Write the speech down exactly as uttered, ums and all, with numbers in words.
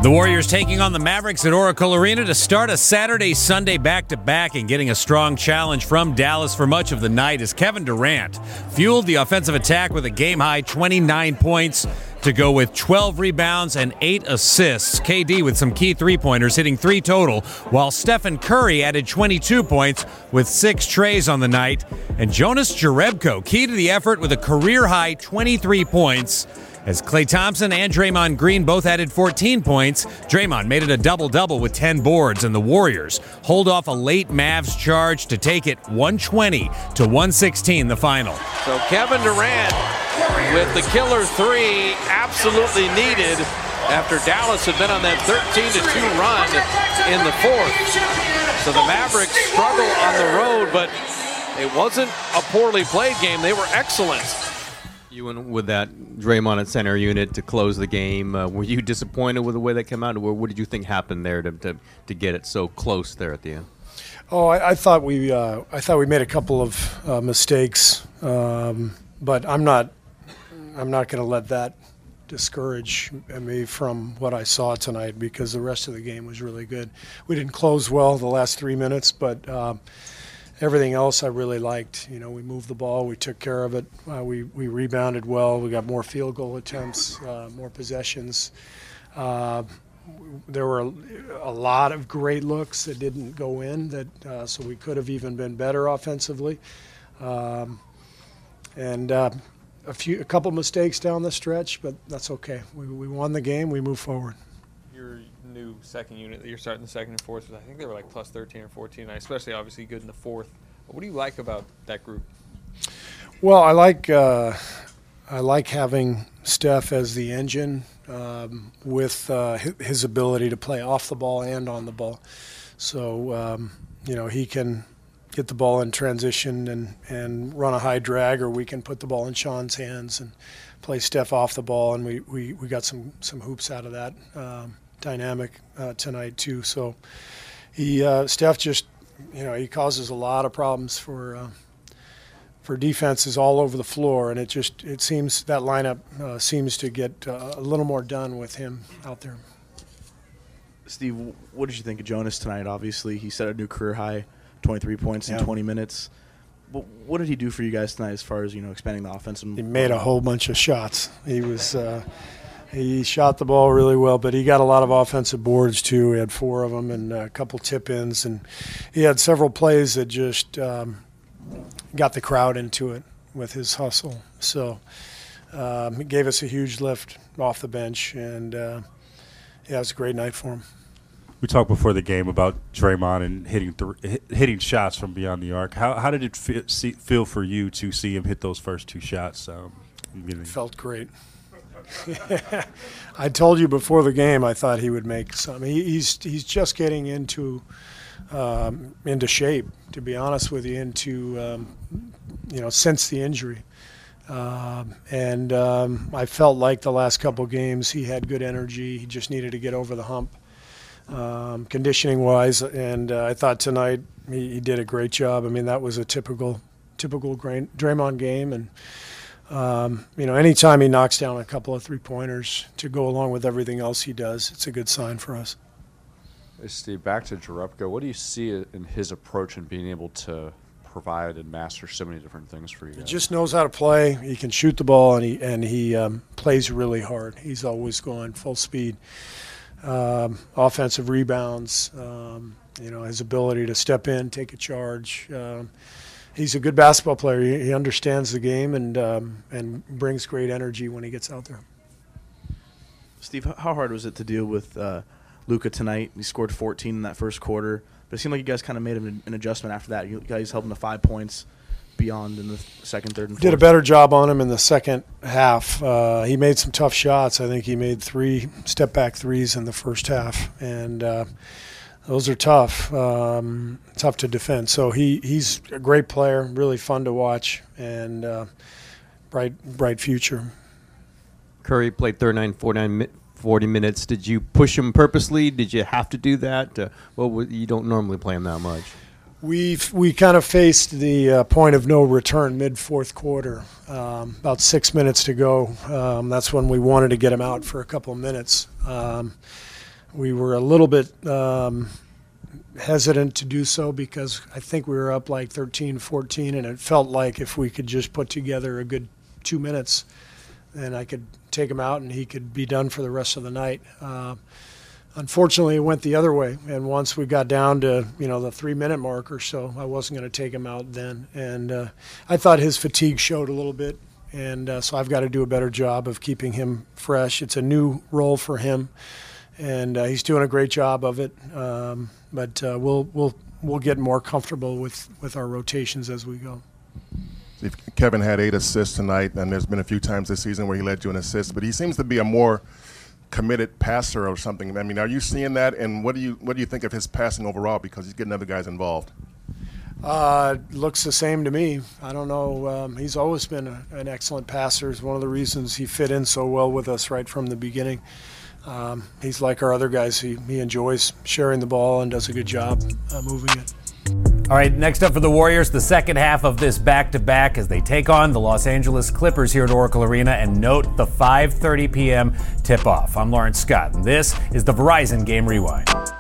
The Warriors taking on the Mavericks at Oracle Arena to start a Saturday-Sunday back-to-back, and getting a strong challenge from Dallas for much of the night as Kevin Durant fueled the offensive attack with a game-high twenty-nine points to go with twelve rebounds and eight assists. K D with some key three-pointers, hitting three total, while Stephen Curry added twenty-two points with six trays on the night. And Jonas Jerebko key to the effort with a career-high twenty-three points. As Klay Thompson and Draymond Green both added fourteen points, Draymond made it a double-double with ten boards, and the Warriors hold off a late Mavs charge to take it one twenty to one sixteen the final. So Kevin Durant with the killer three, absolutely needed after Dallas had been on that thirteen to two run in the fourth. So the Mavericks struggle on the road, but it wasn't a poorly played game. They were excellent. You went with that Draymond at center unit to close the game. Uh, were you disappointed with the way that came out, or what did you think happened there to to, to get it so close there at the end? Oh, I, I thought we uh, I thought we made a couple of uh, mistakes, um, but I'm not I'm not going to let that discourage me from what I saw tonight, because the rest of the game was really good. We didn't close well the last three minutes, but. Uh, Everything else I really liked. You know, we moved the ball, we took care of it, uh, we we rebounded well, we got more field goal attempts, uh, more possessions. Uh, there were a, a lot of great looks that didn't go in, that uh, so we could have even been better offensively. Um, and uh, a few, a couple mistakes down the stretch, but that's okay. We we won the game. We move forward. Your new second unit that you're starting the second and fourth, I think they were like plus thirteen or fourteen, especially obviously good in the fourth. What do you like about that group? Well, I like uh, I like having Steph as the engine, um, with uh, his ability to play off the ball and on the ball. So um, you know, he can get the ball in transition and, and run a high drag, or we can put the ball in Sean's hands and play Steph off the ball, and we, we, we got some, some hoops out of that um, dynamic uh, tonight too. So he uh, Steph just, you know, he causes a lot of problems for uh, for defenses all over the floor, and it just it seems that lineup uh, seems to get uh, a little more done with him out there. Steve, what did you think of Jonas tonight? Obviously, he set a new career high, twenty-three points in yeah. twenty minutes. But what did he do for you guys tonight as far as, you know, expanding the offense? And he made a whole bunch of shots. He was uh, he shot the ball really well, but he got a lot of offensive boards too. He had four of them and a couple tip-ins, and he had several plays that just um, got the crowd into it with his hustle. So um, he gave us a huge lift off the bench, and uh, yeah, it was a great night for him. We talked before the game about Draymond and hitting th- hitting shots from beyond the arc. How how did it feel, see, feel for you to see him hit those first two shots? Um, it felt great. I told you before the game I thought he would make some. He, he's he's just getting into um, into shape, to be honest with you, into um, you know since the injury. Um, and um, I felt like the last couple games he had good energy. He just needed to get over the hump. Um, conditioning-wise, and uh, I thought tonight he, he did a great job. I mean, that was a typical, typical Draymond game, and um, you know, anytime he knocks down a couple of three-pointers to go along with everything else he does, it's a good sign for us. Hey, Steve, back to Jerebko. What do you see in his approach in being able to provide and master so many different things for you guys? He just knows how to play. He can shoot the ball, and he and he um, plays really hard. He's always going full speed. Um, offensive rebounds, um, you know, his ability to step in, take a charge. Um, he's a good basketball player. He, he understands the game and um, and brings great energy when he gets out there. Steve, how hard was it to deal with uh, Luka tonight? He scored fourteen in that first quarter, but it seemed like you guys kind of made an, an adjustment after that. You guys held him to five points beyond in the second, third, and fourth. Did a better job on him in the second half. Uh, he made some tough shots. I think he made three step-back threes in the first half, and uh, those are tough, um, tough to defend. So he, he's a great player, really fun to watch, and uh, bright bright future. Curry played thirty-nine, forty-nine, forty minutes. Did you push him purposely? Did you have to do that? Uh, well, you don't normally play him that much. We we kind of faced the uh, point of no return mid-fourth quarter, um, about six minutes to go. Um, that's when we wanted to get him out for a couple of minutes. Um, we were a little bit um, hesitant to do so because I think we were up like thirteen, fourteen, and it felt like if we could just put together a good two minutes, then I could take him out and he could be done for the rest of the night. Uh, unfortunately, it went the other way, and once we got down to, you know, the three-minute mark or so, I wasn't going to take him out then. And uh, I thought his fatigue showed a little bit, and uh, so I've got to do a better job of keeping him fresh. It's a new role for him, and uh, he's doing a great job of it. Um, but uh, we'll we'll we'll get more comfortable with, with our rotations as we go. Kevin had eight assists tonight, and there's been a few times this season where he led you an assist, but he seems to be a more committed passer or something. I mean, are you seeing that, and what do you what do you think of his passing overall, because he's getting other guys involved? Uh, looks the same to me. I don't know. Um, he's always been a, an excellent passer. It's one of the reasons he fit in so well with us right from the beginning. Um, he's like our other guys. He, he enjoys sharing the ball and does a good job uh, moving it. All right, next up for the Warriors, the second half of this back-to-back as they take on the Los Angeles Clippers here at Oracle Arena. And note the five thirty p.m. tip-off. I'm Lawrence Scott, and this is the Verizon Game Rewind.